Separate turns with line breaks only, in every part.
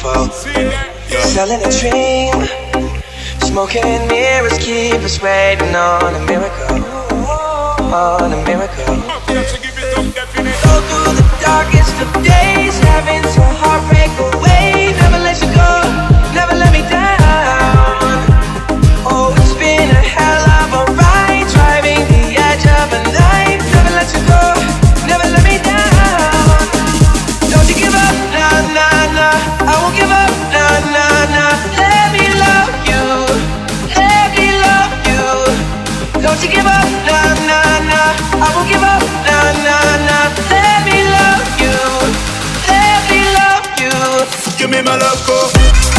beautiful. Selling a dream, smoking mirrors keep us waiting on a miracle, on a miracle. Go through the darkest of days, having to heartbreak away. Never let you go, never let me down. Oh, it's been a hell of a ride, driving the edge of a knife. Never let you go, never let me down. Don't you give up, nah, nah, nah. I won't give up, nah, nah, nah. Let me love you, let me love you. Don't you give up, nah, nah, nah. I won't give up, nah, nah, nah. Let me love you, let me love you.
Give me my love, go.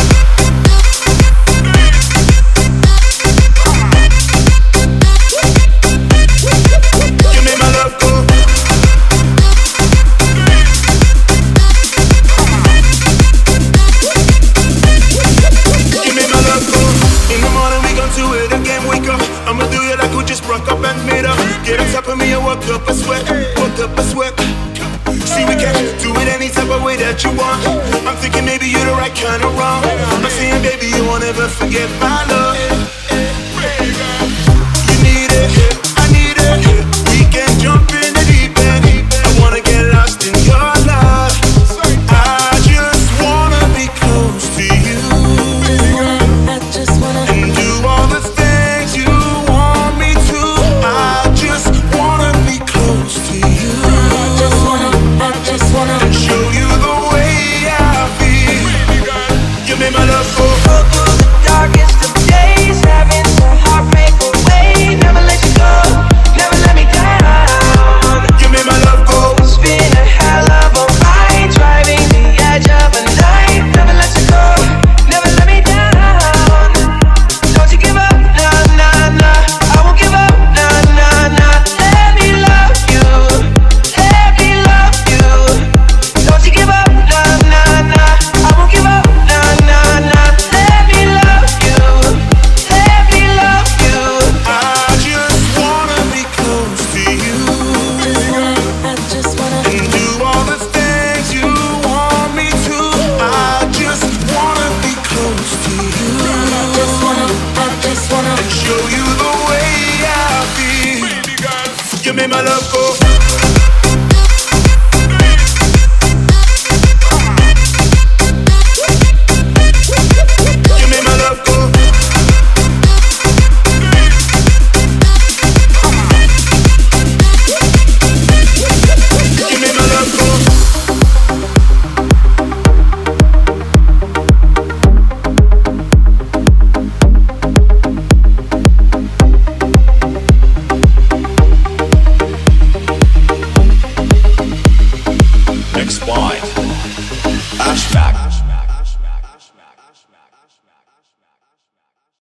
Get on top of me and work up a sweat, work up a sweat. See, we can do it any type of way that you want. I'm thinking maybe you're the right kind of wrong. I'm saying, baby, you won't ever forget my love. You need it, I need it. We can jump in the deep end. I wanna get lost in your love. I just wanna be close to you.
I just wanna
and do all the things you want me to. I just wanna be close to you.
I just wanna
and show you the way I feel. Give me my love,
Go through the darkest of days, having to heartbreak away. Never let you go, never let me down.
give me my love, go.
It's been a hell of a ride, driving the edge of a knife. Never let you go, never let me down. Don't you give up, nah, nah, nah. I won't give up, nah, nah, nah. Let me love you, let me love you. Don't you give up, nah, nah, nah. I won't give up, nah, nah, nah. Let me love you, let me love you.
I just wanna be close to you.
I just wanna
and do all the things you want me to. I just wanna be close to you.
I just wanna
and show you the way I feel. Give me my love, go. Give me my love, go. Give me my love, go.
Mixed by Ashback.